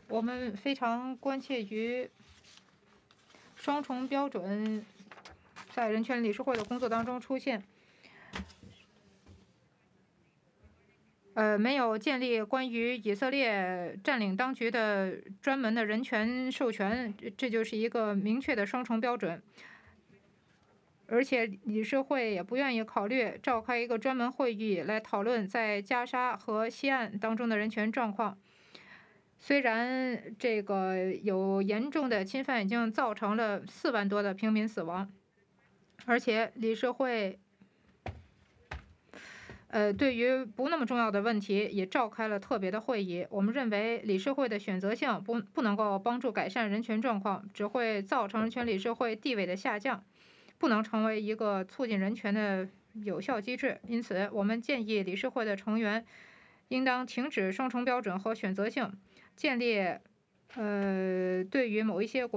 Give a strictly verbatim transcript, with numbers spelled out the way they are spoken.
我们非常关切于双重标准在人权理事会的工作当中出现。呃，没有建立关于以色列占领当局的专门的人权授权，这就是一个明确的双重标准。而且理事会也不愿意考虑召开一个专门会议来讨论在加沙和西岸当中的人权状况。虽然这个有严重的侵犯，已经造成了四万多的平民死亡，而且理事会呃，对于不那么重要的问题，也召开了特别的会议。我们认为理事会的选择性不不能够帮助改善人权状况，只会造成人权理事会地位的下降，不能成为一个促进人权的有效机制。因此，我们建议理事会的成员应当停止双重标准和选择性，建立呃对于某一些国